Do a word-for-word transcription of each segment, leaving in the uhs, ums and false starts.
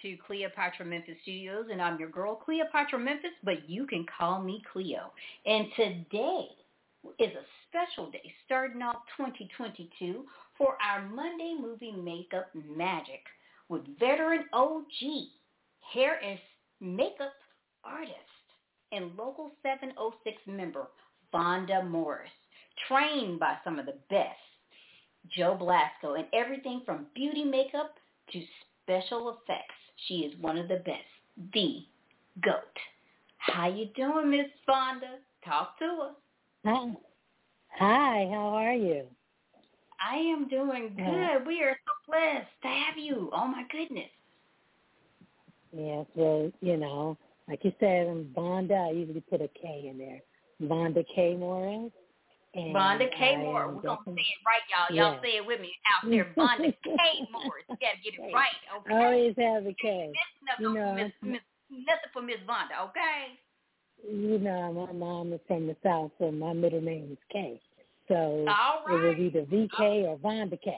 to Cleopatra Memphis Studios, and I'm your girl, Cleopatra Memphis, but you can call me Cleo. And today is a special day, starting off twenty twenty-two, for our Monday Movie Makeup Magic with veteran O G, hair and makeup artist, and Local seven oh six member, Vonda Morris, trained by some of the best, Joe Blasco, and everything from beauty makeup to special effects. She is one of the best, the GOAT. How you doing, Miss Vonda? Talk to us. Hi. Hi, how are you? I am doing good. Yeah. We are so blessed to have you. Oh, my goodness. Yes, well, you know, like you said, I'm Vonda. I usually put a K in there. Vonda K. Morris. And Vonda K. I Morris. am We're going to definitely- say it right, y'all. Y'all yeah. say it with me out there. Vonda K. Morris. You got to get it right, okay? I always have a K. Nothing, You know, Miss, Miss, nothing for Miss Vonda, okay? You know, my mom is from the South, so my middle name is K. So All right. it was either V K or Vonda K.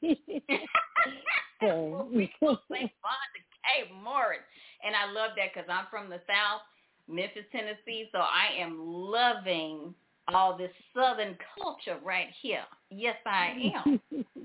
So well, we will say Vonda K. Morris. And I love that because I'm from the South, Memphis, Tennessee, so I am loving all this Southern culture right here. Yes, I am.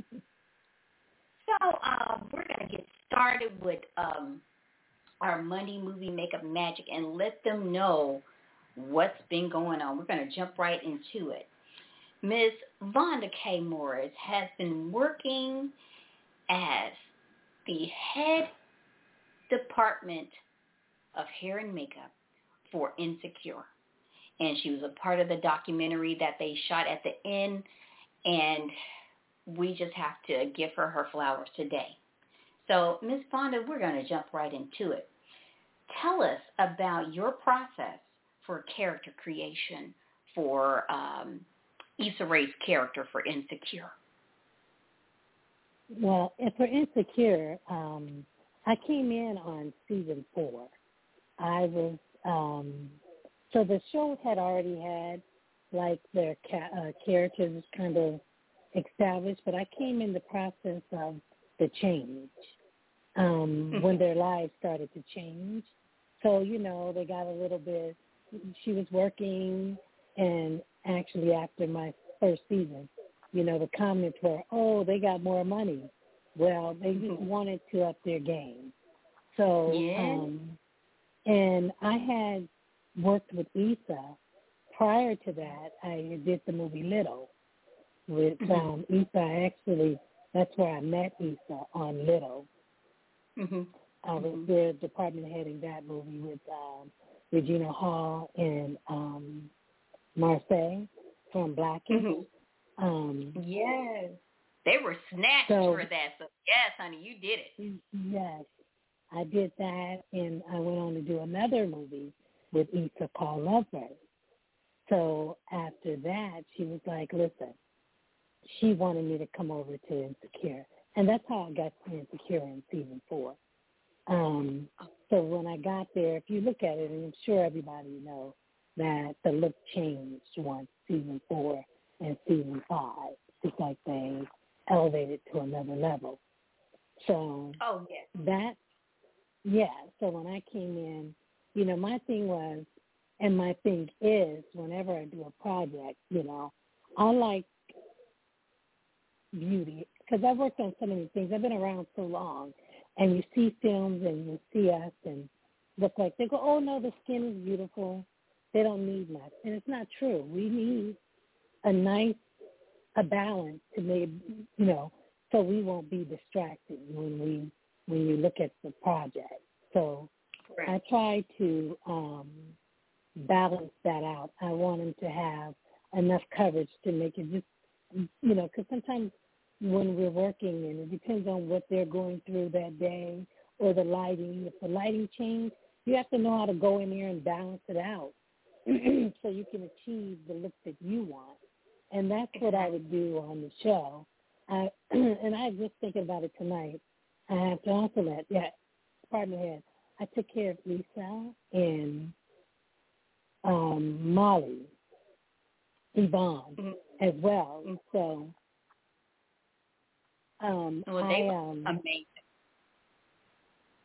So um, we're going to get started with um, our Monday Movie Makeup Magic and let them know what's been going on. We're going to jump right into it. Miss Vonda K. Morris has been working as the head department of hair and makeup for Insecure. And she was a part of the documentary that they shot at the end, and we just have to give her her flowers today. So, Miss Vonda, we're going to jump right into it. Tell us about your process for character creation for um, Issa Rae's character for Insecure. Well, and for Insecure, um, I came in on season four. I was, um, so the show had already had, like, their ca- uh, characters kind of established, but I came in the process of the change, um, mm-hmm. when their lives started to change. So, you know, they got a little bit, she was working, and actually after my first season, you know, the comments were, oh, they got more money. Well, they just mm-hmm. wanted to up their game. So, yeah. um, and I had worked with Issa. Prior to that, I did the movie Little with mm-hmm. um, Issa. Actually, that's where I met Issa, on Little. Mm-hmm. I was mm-hmm. the department heading that movie with um, Regina Hall and um, Marseille from Blackish. Mm-hmm. Um, yes. They were snatched so, for that. So, yes, honey, you did it. Yes. I did that, and I went on to do another movie with Issa called Lovebird. So after that, she was like, listen, she wanted me to come over to Insecure. And that's how I got to Insecure in season four. Um, so when I got there, if you look at it, and I'm sure everybody knows that the look changed once season four and season five. It's like they elevated to another level. So oh, yeah. that, yeah, so when I came in, you know, my thing was, and my thing is, whenever I do a project, you know, I like beauty, because I've worked on so many things. I've been around so long, and you see films and you see us and look like, they go, oh, no, the skin is beautiful. They don't need much. And it's not true. We need a nice, a balance to make, you know, so we won't be distracted when we, when you look at the project. So right. I try to um, balance that out. I want them to have enough coverage to make it just, you know, because sometimes when we're working, and it depends on what they're going through that day or the lighting. If the lighting change, you have to know how to go in there and balance it out so you can achieve the look that you want. And that's what I would do on the show. I, and I was just thinking about it tonight. I have to also let, yeah, pardon me, I took care of Lisa and um, Molly, Yvonne mm-hmm. as well. Mm-hmm. So um, well, I, they um, amazing.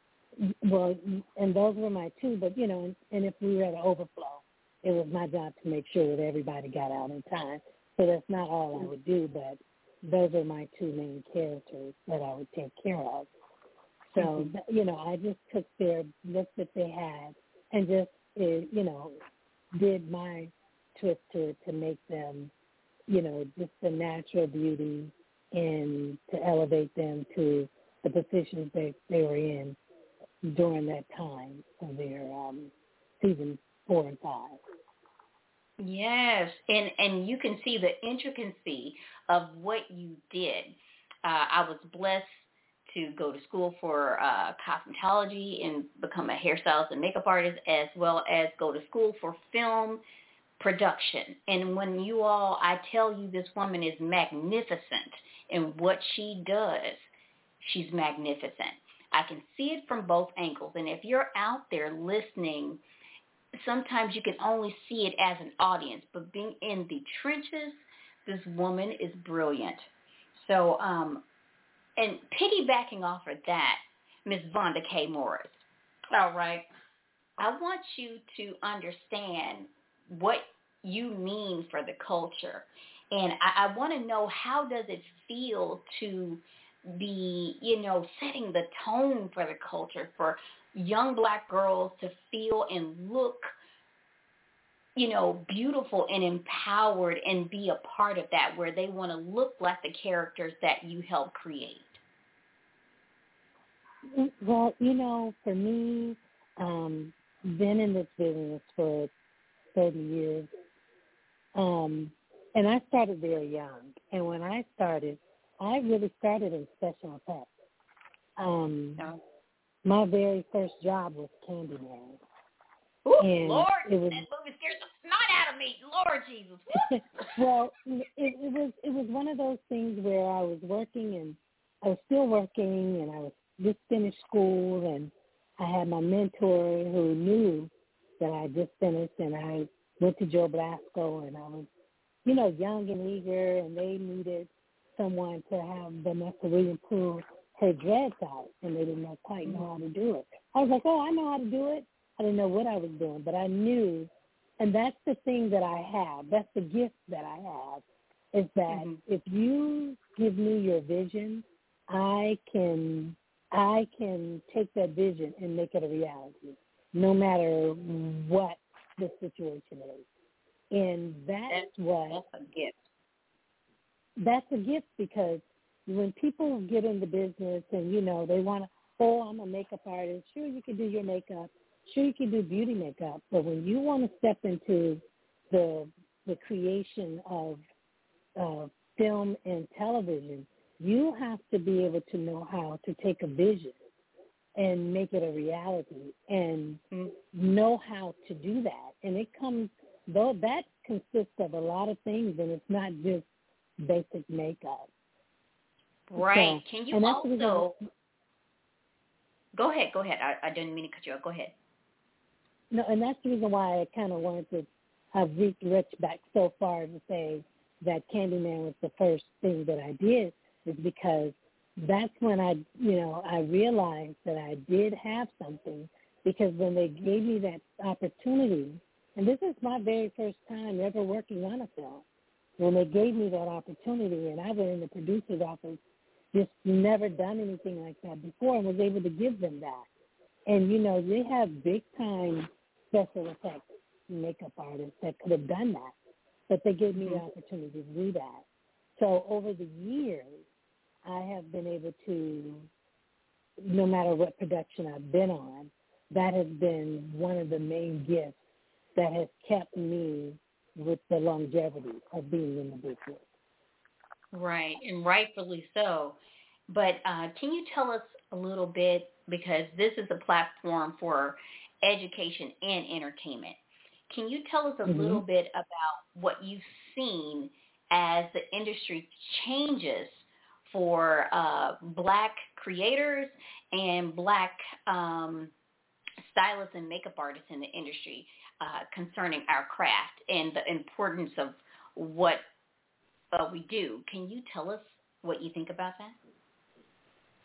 well, and those were my two. But you know, and, and if we were at an overflow, it was my job to make sure that everybody got out in time. So that's not all I would do, but those are my two main characters that I would take care of. So, mm-hmm. you know, I just took their look that they had and just, uh, you know, did my twist to it to make them, you know, just the natural beauty and to elevate them to the positions they, they were in during that time of their um, season four and five. Yes, and and you can see the intricacy of what you did. Uh, I was blessed to go to school for uh, cosmetology and become a hairstylist and makeup artist, as well as go to school for film production. And when you all, I tell you, this woman is magnificent in what she does. She's magnificent. I can see it from both angles. And if you're out there listening, sometimes you can only see it as an audience, but being in the trenches, this woman is brilliant. So, um, and piggybacking off of that, Miss Vonda K. Morris, all right, I want you to understand what you mean for the culture. And I, I want to know, how does it feel to be, you know, setting the tone for the culture, for young black girls to feel and look, you know, beautiful and empowered and be a part of that, where they want to look like the characters that you help create? Well, you know, for me, um, been in this business for thirty years, um, and I started very young. And when I started, I really started in special effects. Um, oh. My very first job was Candyman. Ooh, and Lord, it was, that movie scares the snot out of me. Lord Jesus. Well, it, it was it was one of those things where I was working, and I was still working, and I was just finished school, and I had my mentor who knew that I just finished, and I went to Joe Blasco, and I was, you know, young and eager, and they needed someone to have Vanessa Williams pull her dreads out, and they didn't quite know how to do it. I was like, oh, I know how to do it. I didn't know what I was doing, but I knew, and that's the thing that I have. That's the gift that I have, is that mm-hmm. if you give me your vision, I can I can take that vision and make it a reality, no matter what the situation is. And that's, that's what that's a gift. That's a gift, because when people get into business and, you know, they want to, oh, I'm a makeup artist. Sure, you can do your makeup. Sure, you can do beauty makeup. But when you want to step into the the creation of uh, film and television, you have to be able to know how to take a vision and make it a reality, and know how to do that. And it comes, though that consists of a lot of things, and it's not just basic makeup. Right. So, Can you also, go ahead, go ahead. I, I didn't mean to cut you off. Go ahead. No, and that's the reason why I kind of wanted to have Rich back so far to say that Candyman was the first thing that I did, is because that's when I, you know, I realized that I did have something, because when they gave me that opportunity, and this is my very first time ever working on a film, when they gave me that opportunity, and I went in the producer's office, just never done anything like that before, and was able to give them that. And, you know, they have big-time special effects makeup artists that could have done that, but they gave me the opportunity to do that. So over the years, I have been able to, no matter what production I've been on, that has been one of the main gifts that has kept me with the longevity of being in the business. Right, and rightfully so. But uh, can you tell us a little bit, because this is a platform for education and entertainment, can you tell us a mm-hmm. little bit about what you've seen as the industry changes for uh, black creators and black um, stylists and makeup artists in the industry uh, concerning our craft and the importance of what uh, we do? Can you tell us what you think about that?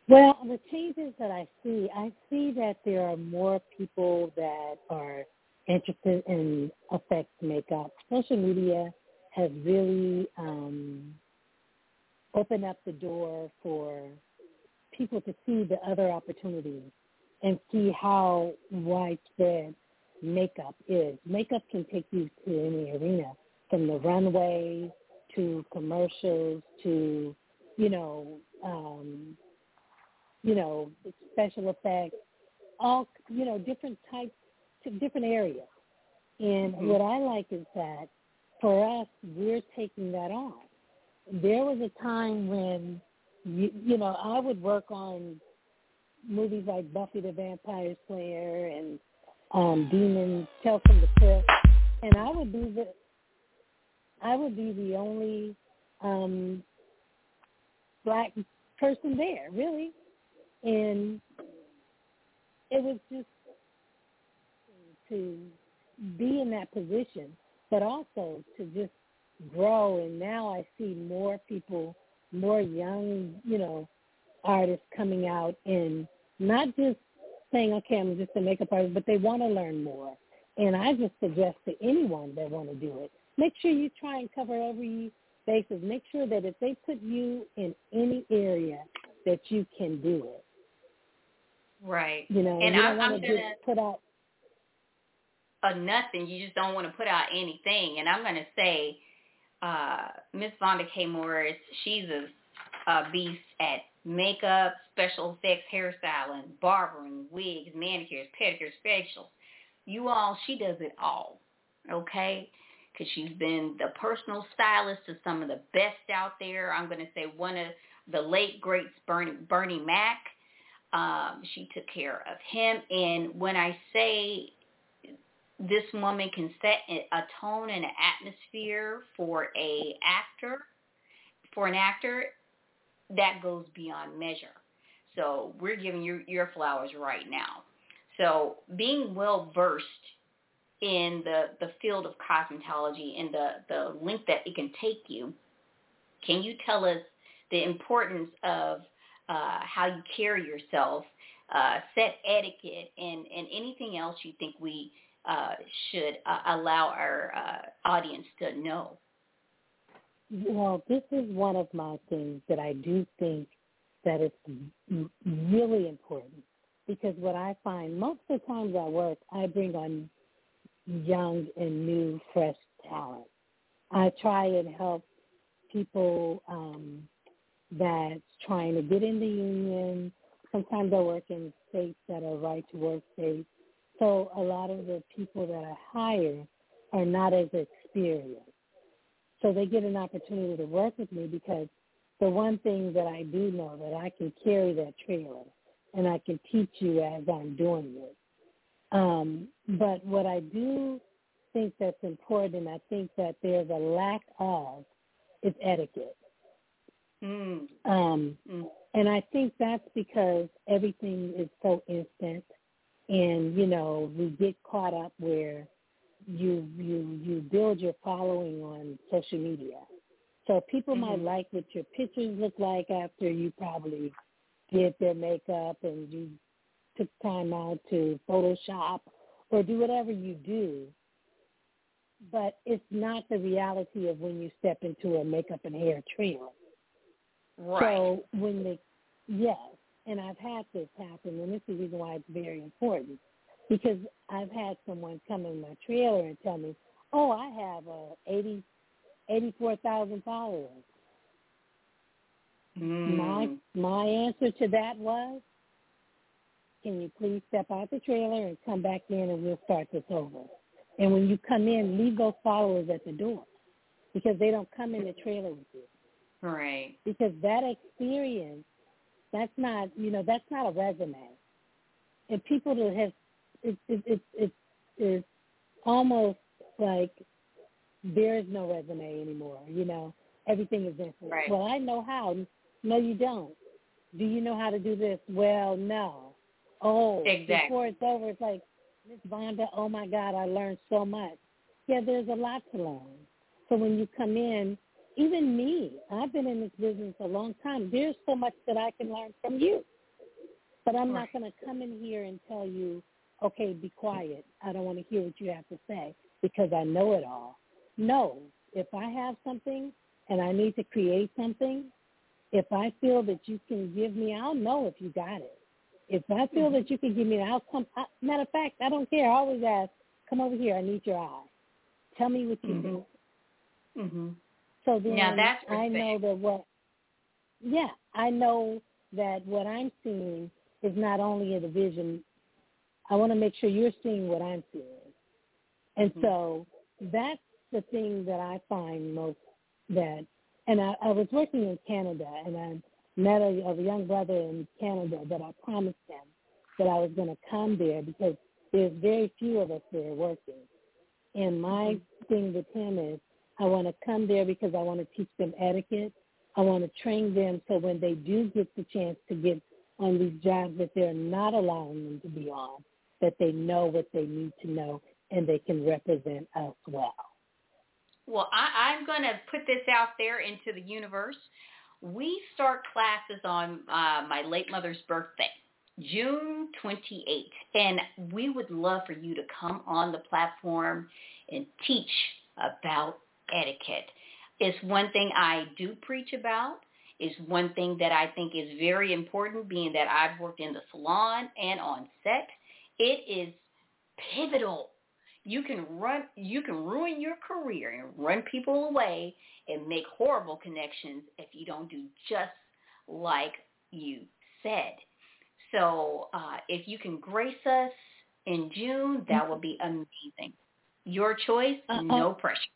Well, the changes that I see, I see that there are more people that are interested in effects makeup. Social media has really um, opened up the door for people to see the other opportunities and see how widespread makeup is. Makeup can take you to any arena, from the runway to commercials to, you know, um, you know, special effects, all, you know, different types, to different areas. And mm-hmm. what I like is that for us, we're taking that on. There was a time when, you, you know, I would work on movies like Buffy the Vampire Slayer and um, Demon Tales from the Crypt, and I would be the, I would be the only um, black person there, really. And it was just to be in that position, but also to just grow. And now I see more people, more young, you know, artists coming out and not just saying, okay, I'm just a makeup artist, but they want to learn more. And I just suggest to anyone that want to do it, make sure you try and cover every basis. Make sure that if they put you in any area, that you can do it. Right. You know, and you I'm, don't want I'm to gonna just put out a nothing. You just don't want to put out anything. And I'm gonna say, uh, Miss Vonda K. Morris, she's a, a beast at makeup, special effects, hairstyling, barbering, wigs, manicures, pedicures, facials. You all, she does it all. Okay. Because she's been the personal stylist to some of the best out there. I'm going to say one of the late greats, Bernie, Bernie Mac. Um, she took care of him. And when I say this woman can set a tone and an atmosphere for a actor, for an actor, that goes beyond measure. So we're giving you your flowers right now. So being well versed in the, the field of cosmetology and the, the length that it can take you, can you tell us the importance of uh, how you carry yourself, uh, set etiquette, and, and anything else you think we uh, should uh, allow our uh, audience to know? Well, this is one of my things that I do think that it's really important, because what I find most of the times I work, I bring on young and new, fresh talent. I try and help people um, that's trying to get in the union. Sometimes I work in states that are right-to-work states. So a lot of the people that I hire are not as experienced. So they get an opportunity to work with me because the one thing that I do know, that I can carry that trailer and I can teach you as I'm doing it. Um, but what I do think that's important, and I think that there's a lack of, is etiquette. Mm. Um, mm. And I think that's because everything is so instant, and, you know, we get caught up where you you you build your following on social media. So people mm-hmm. might like what your pictures look like after you probably did their makeup and you took time out to Photoshop or do whatever you do. But it's not the reality of when you step into a makeup and hair trailer. Right. So when they, yes, and I've had this happen, and this is the reason why it's very important, because I've had someone come in my trailer and tell me, oh, I have uh, eighty, eighty-four thousand followers. Mm. My my answer to that was, can you please step out the trailer and come back in and we'll start this over. And when you come in, leave those followers at the door, because they don't come in the trailer with you. Right. Because that experience, that's not, you know, that's not a resume. And people that have, it, it, it, it, it's almost like there is no resume anymore, you know. Everything is instant. Right. Well, I know how. No, you don't. Do you know how to do this? Well, no. Oh, exactly. Before it's over, it's like, Miss Vonda, oh, my God, I learned so much. Yeah, there's a lot to learn. So when you come in, even me, I've been in this business a long time. There's so much that I can learn from you. But I'm Right. not going to come in here and tell you, okay, be quiet. I don't want to hear what you have to say because I know it all. No, if I have something and I need to create something, if I feel that you can give me, I'll know if you got it. If I feel Mm-hmm. that you can give me, I'll come. I, matter of fact, I don't care. I always ask, come over here. I need your eye. Tell me what you Mm-hmm. think. Mm-hmm. So Now then that's respect. I know that what, yeah, I know that what I'm seeing is not only a division. I want to make sure you're seeing what I'm seeing. And Mm-hmm. so that's the thing that I find most that, and I, I was working in Canada, and I met a, a young brother in Canada that I promised him that I was going to come there because there's very few of us there working. And my Mm-hmm. thing with him is I want to come there because I want to teach them etiquette. I want to train them so when they do get the chance to get on these jobs that they're not allowing them to be on, that they know what they need to know and they can represent us well. Well, I, I'm going to put this out there into the universe. We start classes on uh, my late mother's birthday, June twenty-eighth, and we would love for you to come on the platform and teach about etiquette. It's one thing I do preach about. It's one thing that I think is very important, being that I've worked in the salon and on set. It is pivotal. You can run, you can ruin your career and run people away and make horrible connections if you don't do just like you said. So uh, if you can grace us in June, that would be amazing. Your choice, I, no I, pressure.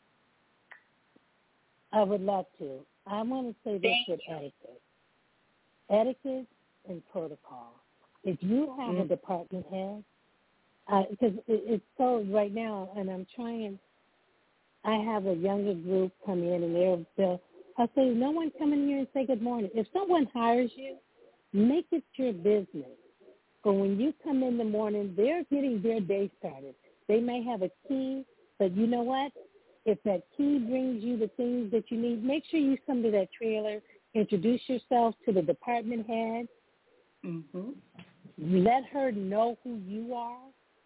I would love to. I want to say this Thank with etiquette. Etiquette and protocol. If you have mm. a department head, because uh, it, it's so right now, and I'm trying, I have a younger group come in, and they'll, they'll I say, no one come in here and say good morning. If someone hires you, make it your business. But when you come in the morning, they're getting their day started. They may have a key, but you know what? If that key brings you the things that you need, make sure you come to that trailer, introduce yourself to the department head, Mm-hmm. let her know who you are.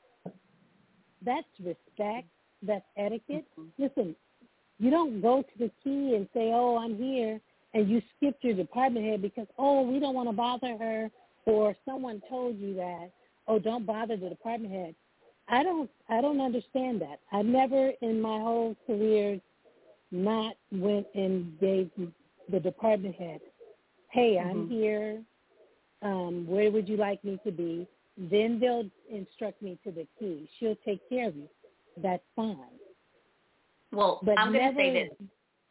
That's respect. That's etiquette. Mm-hmm. Listen, you don't go to the key and say, oh, I'm here, and you skip your department head because, oh, we don't want to bother her, or someone told you that, oh, don't bother the department head. I don't I don't understand that. I never in my whole career not went and gave the department head, hey, I'm Mm-hmm. here. Um, where would you like me to be? Then they'll instruct me to the key. She'll take care of you. That's fine. Well, But I'm going to never, say this.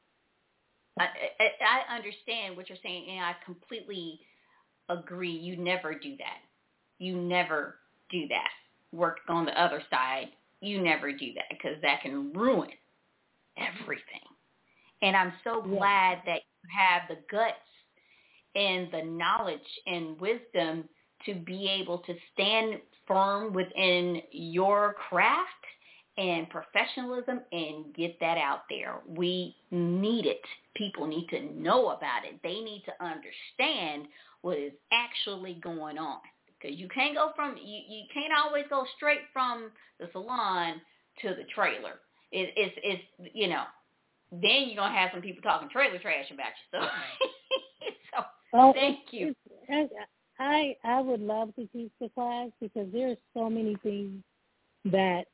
I, I, I understand what you're saying, and I completely agree. You never do that. You never do that. Work on the other side. You never do that because that can ruin everything. And I'm so yeah. glad that you have the guts and the knowledge and wisdom to be able to stand firm within your craft and professionalism and get that out there. We need it. People need to know about it. They need to understand what is actually going on. Because you can't go from, you, you can't always go straight from the salon to the trailer. It, it's, it's, you know, then you're going to have some people talking trailer trash about you. So, so Oh, thank it's, you. It's, I I would love to teach the class because there's so many things that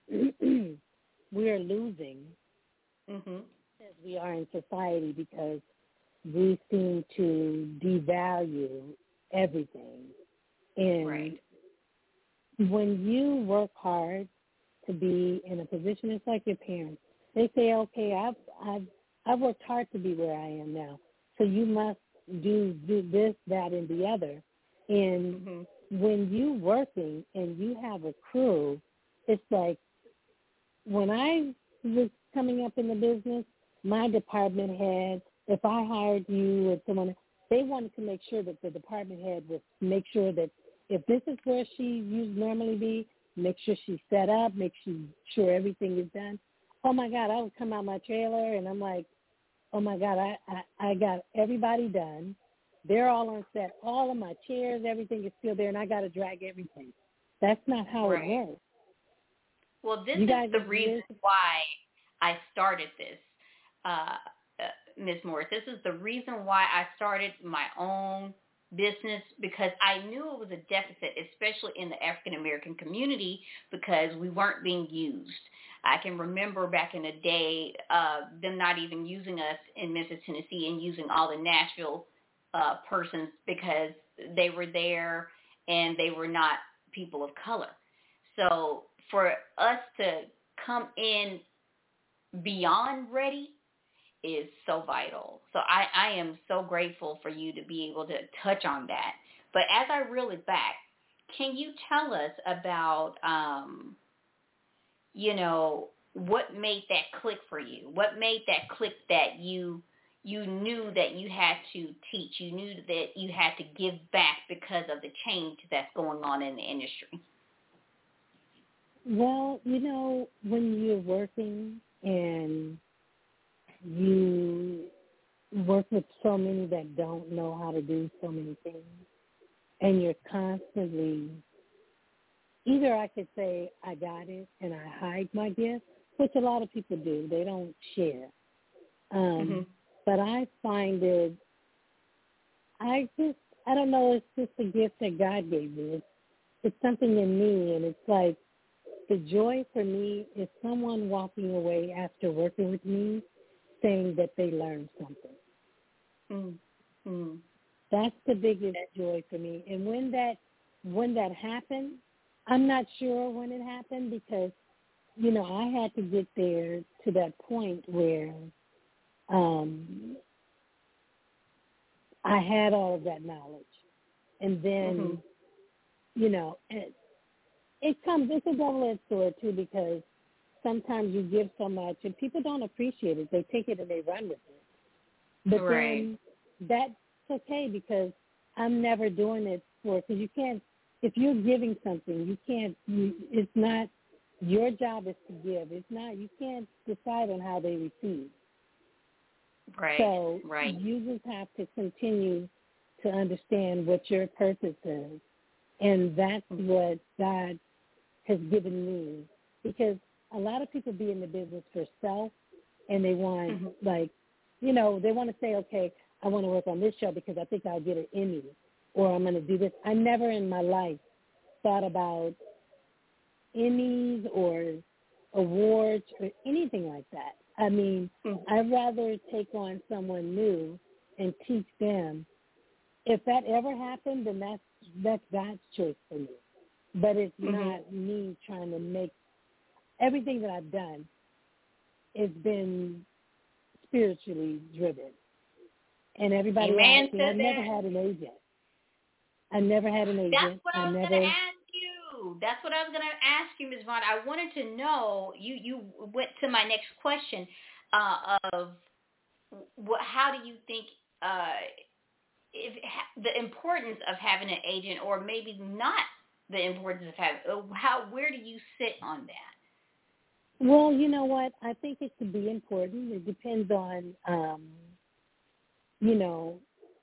we're losing Mm-hmm. as we are in society because we seem to devalue everything. And Right. when you work hard to be in a position, it's like your parents. They say, okay, I've, I've, I've worked hard to be where I am now, so you must do, do this, that, and the other. And Mm-hmm. when you working and you have a crew, it's like when I was coming up in the business, my department head, if I hired you or someone, they wanted to make sure that the department head would make sure that if this is where she used normally be, make sure she's set up, make sure everything is done. Oh, my God, I would come out my trailer, and I'm like, oh, my God, I, I, I got everybody done. They're all on set. All of my chairs, everything is still there, and I got to drag everything. That's not how right. it works. Well, this You is the guys reason why I started this, uh, uh, Miz Morris. This is the reason why I started my own business, because I knew it was a deficit, especially in the African American community, because we weren't being used. I can remember back in the day, uh, them not even using us in Memphis, Tennessee, and using all the Nashville uh, persons because they were there and they were not people of color. So for us to come in beyond ready is so vital. So I, I am so grateful for you to be able to touch on that. But as I reel it back, can you tell us about, um, you know, what made that click for you? What made that click that you you knew that you had to teach? You knew that you had to give back because of the change that's going on in the industry? Well, you know, when you're working and you work with so many that don't know how to do so many things, and you're constantly, either I could say I got it and I hide my gift, which a lot of people do. They don't share. Um, mm-hmm. But I find it, I just, I don't know, it's just a gift that God gave me. It's, it's something in me, and it's like, the joy for me is someone walking away after working with me saying that they learned something. Mm-hmm. That's the biggest joy for me. And when that when that happened, I'm not sure when it happened because, you know, I had to get there to that point where um, I had all of that knowledge. And then, mm-hmm. you know, it, it comes, it's a double-edged sword, too, because sometimes you give so much and people don't appreciate it. They take it and they run with it. But right. then that's okay because I'm never doing it for, because you can't, if you're giving something, you can't, you, it's not, your job is to give. It's not, you can't decide on how they receive. Right, so right. you just have to continue to understand what your purpose is. And that's what God has given me. Because a lot of people be in the business for self, and they want, mm-hmm. like, you know, they want to say, okay, I want to work on this show because I think I'll get an Emmy, or I'm going to do this. I never in my life thought about Emmys or awards or anything like that. I mean, mm-hmm. I'd rather take on someone new and teach them. If that ever happened, then that's, that's God's choice for me. But it's mm-hmm. not me trying to make, everything that I've done has been spiritually driven. And everybody Amen asks me, to I've that. never had an agent. I never had an agent. That's what I was never... going to ask you. That's what I was going to ask you, Miz Vaughn. I wanted to know, you, you went to my next question uh, of what, how do you think uh, if the importance of having an agent, or maybe not the importance of having, how, where do you sit on that? Well, you know what? I think it could be important. It depends on, um, you know,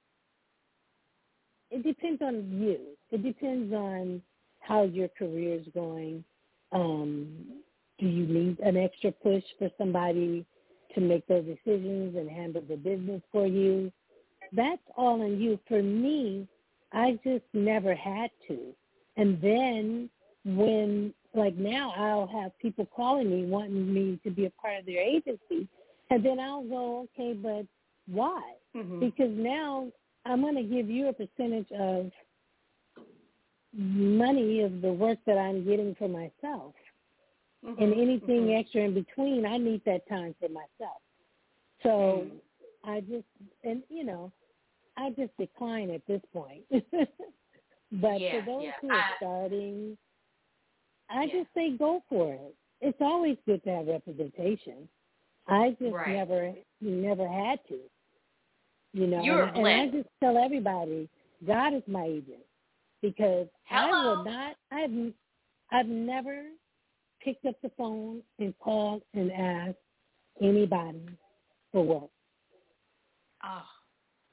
it depends on you. It depends on how your career is going. Um, do you need an extra push for somebody to make those decisions and handle the business for you? That's all on you. For me, I just never had to. And then when, like now, I'll have people calling me wanting me to be a part of their agency. And then I'll go, okay, but why? Mm-hmm. Because now I'm going to give you a percentage of money of the work that I'm getting for myself. Mm-hmm. And anything mm-hmm. extra in between, I need that time for myself. So mm-hmm. I just, and you know, I just decline at this point. But yeah, for those yeah. who are I, starting, I yeah. just say go for it. It's always good to have representation. I just right. never, never had to. You know, You're and, and I just tell everybody, God is my agent, because Hello. I will not. I've I've never picked up the phone and called and asked anybody for work. Oh.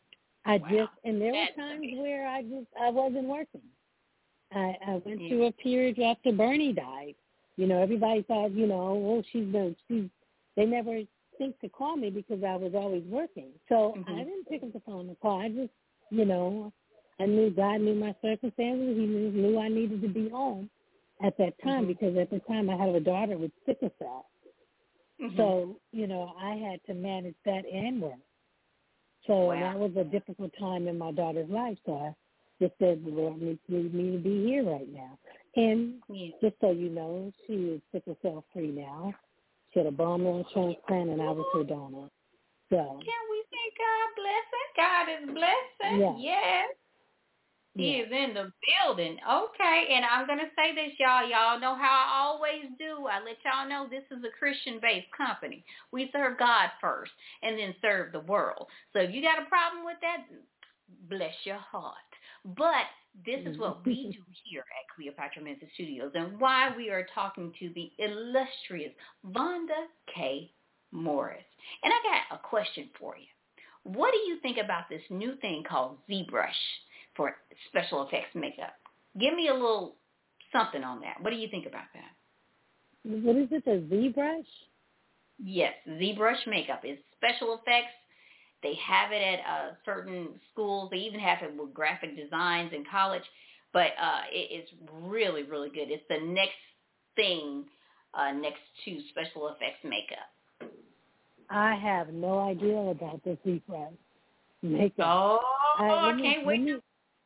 I Wow. just, and there That's were times amazing. where I just, I wasn't working. I, I went Yeah. through a period after Bernie died. You know, everybody thought, you know, well, she's been, she's, they never think to call me because I was always working. So Mm-hmm. I didn't pick up the phone to call. I just, you know, I knew God knew my circumstances. He knew, knew I needed to be home at that time, Mm-hmm. because at the time I had a daughter with sickle cell. Mm-hmm. So, you know, I had to manage that and work. So Wow. that was a difficult time in my daughter's life. So I just said, the Lord needs me to be here right now. And Yeah. just so you know, she is sickle cell free now. She had a bone marrow transplant, and I was her donor. So Can we say God blessing? God is blessing. yeah, Yes. He yeah. is in the building. Okay. And I'm going to say this, y'all. Y'all know how I always do. I let y'all know this is a Christian-based company. We serve God first and then serve the world. So if you got a problem with that, bless your heart. But this is what we do here at Cleopatra Memphis Studios, and why we are talking to the illustrious Vonda K. Morris. And I got a question for you. What do you think about this new thing called ZBrush for special effects makeup? Give me a little something on that. What do you think about that? What is it, a ZBrush? Yes, ZBrush makeup is special effects. They have it at uh, certain schools. They even have it with graphic designs in college. But uh, it, it's really, really good. It's the next thing uh, next to special effects makeup. I have no idea about the ZBrush makeup. Oh, I, I me, can't wait. Let me,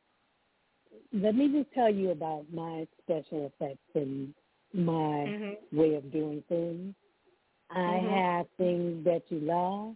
let me just tell you about my special effects and my Mm-hmm. way of doing things. I Mm-hmm. have things that you love,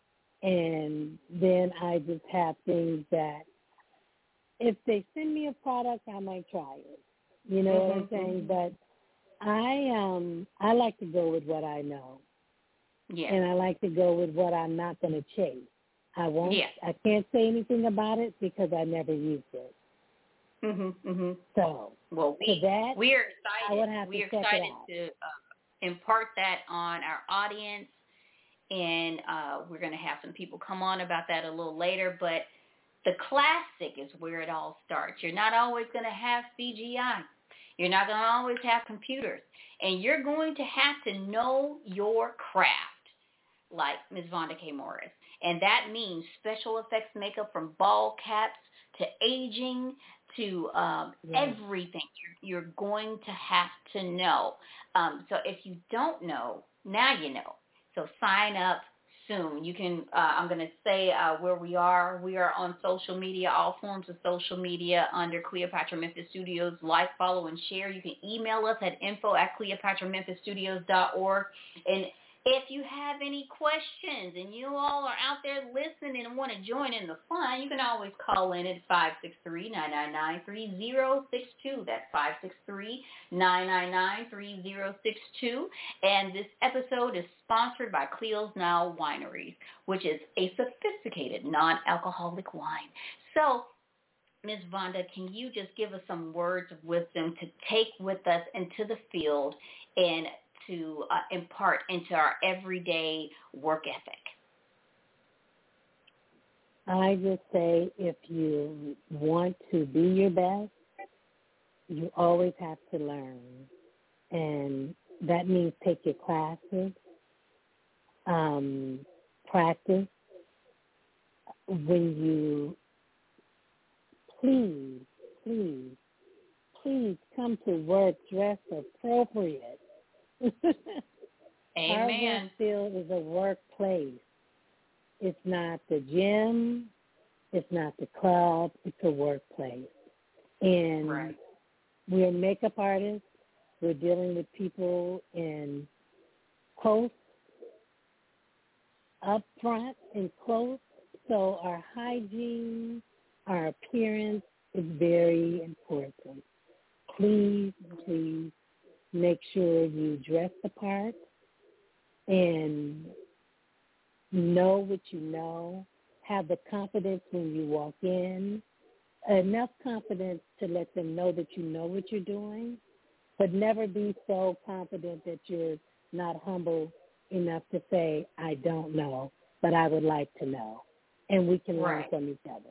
and then I just have things that if they send me a product, I might try it. You know Mm-hmm. what I'm saying? But I um I like to go with what I know. Yeah. And I like to go with what I'm not going to chase. I won't. Yeah. I can't say anything about it because I never used it. Mhm. Mhm. So, well, we for that, we are I would excited. have We are to check excited it out. to uh, impart that on our audience, and uh, we're going to have some people come on about that a little later. But the classic is where it all starts. You're not always going to have C G I. You're not going to always have computers, and you're going to have to know your craft, like Miz Vonda K. Morris. And that means special effects makeup, from ball caps to aging to um, Yes. everything. You're, you're going to have to know. Um, so if you don't know, now you know. So sign up soon. You can, uh, I'm going to say uh, where we are. We are on social media, all forms of social media under Cleopatra Memphis Studios. Like, follow, and share. You can email us at info at cleopatra memphis studios dot org. And if you have any questions and you all are out there listening and want to join in the fun, you can always call in at five six three, nine nine nine, three zero six two. That's five six three, nine nine nine, three zero six two. And this episode is sponsored by Cleo's Nile Wineries, which is a sophisticated non-alcoholic wine. So, Miz Vonda, can you just give us some words of wisdom to take with us into the field and to uh, impart into our everyday work ethic? I just say if you want to be your best, you always have to learn. And that means take your classes, um, practice. When you, please, please, please come to work dressed appropriate. Amen. Our work field is a workplace. It's not the gym. It's not the club. It's a workplace. And right. we're makeup artists. We're dealing with people in close, up front and close. So our hygiene, our appearance is very important. Please, please make sure you dress the part and know what you know. Have the confidence when you walk in. Enough confidence to let them know that you know what you're doing, but never be so confident that you're not humble enough to say, I don't know, but I would like to know. and we can learn Right. from each other.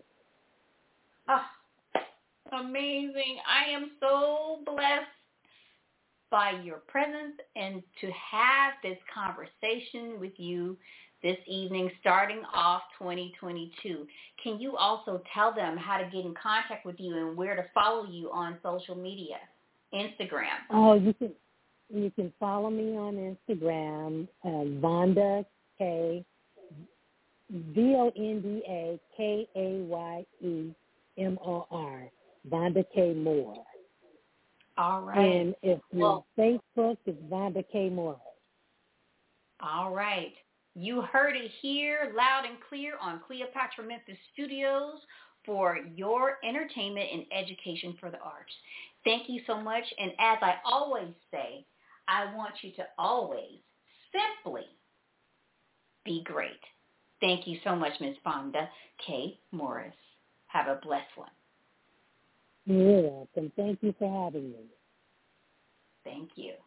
Oh, amazing. I am so blessed by your presence and to have this conversation with you this evening, starting off twenty twenty-two. Can you also tell them how to get in contact with you and where to follow you on social media? Instagram. Oh, you can you can follow me on Instagram, uh, Vonda K, V O N D A K A Y E M O R, Vonda K Moore. All right. And if you're Well, Facebook, it's Vonda K Moore. all right. You heard it here loud and clear on Cleopatra Memphis Studios for your entertainment and education for the arts. Thank you so much. And as I always say, I want you to always simply be great. Thank you so much, Miz Vonda K. Morris. Have a blessed one. You're welcome. Thank you for having me. Thank you.